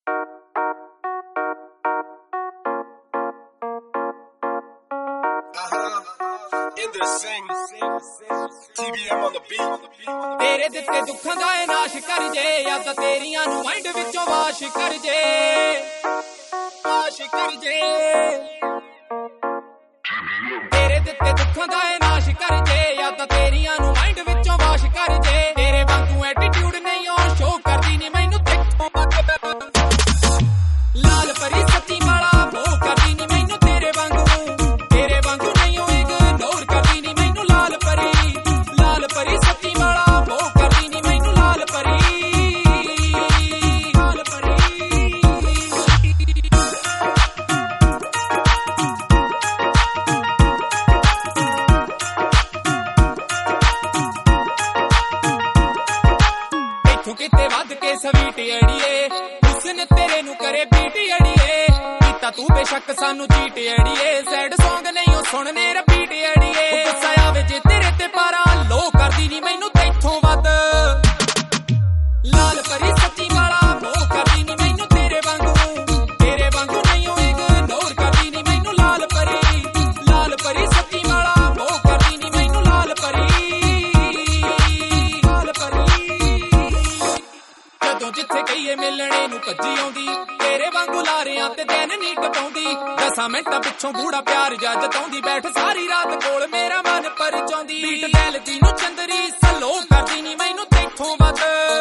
तेरे दिते दुखां दा नाश कर जे या तां तेरियां नूं माइंड विचों वाश कर जे तेरे दिते दुखां दा नाश कर जे या तां तेरियां नूं माइंड विचों वाश कर जे तेरे वांगू एटीट्यूड नहीं और शो करदी नहीं मैनू देखो लाल परी सच्ची वाला मोह करदी नहीं मैनू तेरे वांगू नहीं हो इग्नोर करदी नहीं मैनू लाल परी सच्ची वाला मोह करदी नहीं मैनू लाल परी इत्थों किते वध के स्वीट अड़िए हुस्न तेरे नू करे बीट अड़िए कीता तू बेशक सानू चीट अड़िए सैड सॉन्ग नहीं हो सुनने रिपीट अड़िए गुस्सा आवे जे तेरे ते पारा लो करदी नहीं मैनू तैथों वध लाल परी सच्ची वाला मोह करदी नहीं मैनू तेरे वांगू नहीं हो इग्नोर करदी नहीं मैनू लाल परी सच्ची वाला मोह करदी नहीं मैनू लाल परी जदों जिथे गईए मिलने नू भज्जी आउंदी तेरे वांगू लारियां ते दिन नी टपाउंदी 10 मिंटां पिछों बूढ़ा प्यार जताउंदी बैठ सारी रात कोल मेरा मन पर जाउंदी बीट बैलदी नू चंदरी सलो करदी नी मैनू तैथों वध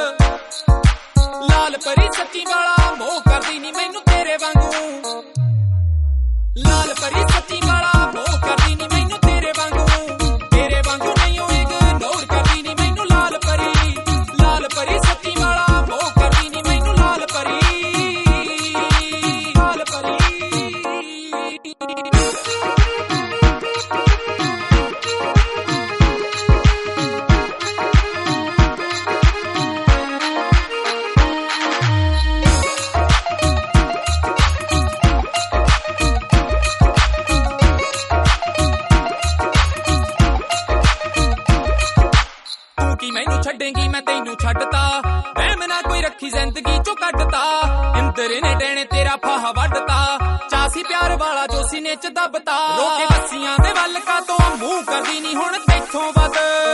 लाल परी सच्ची वाला मोह करदी नी मैनू तेरे वांगू लाल परी सच्ची वाला मोह करदी नी मैनू तेरे वांगू नहीं हो इग्नोर करदी नी मैनू लाल परी सच्ची वाला मोह करदी नी मैनू लाल परी मैनू छड्डेंगी मैं तैनू छड्डता वहम ना कोई रखी जिंदगी चो कड्डता इंदर ने डैने तेरा फाहा वड्डता चासी प्यार वाला जो सीने च दबता रोके बस्सियां दे वल का तो मुंह करदी नहीं हुण तैथों वध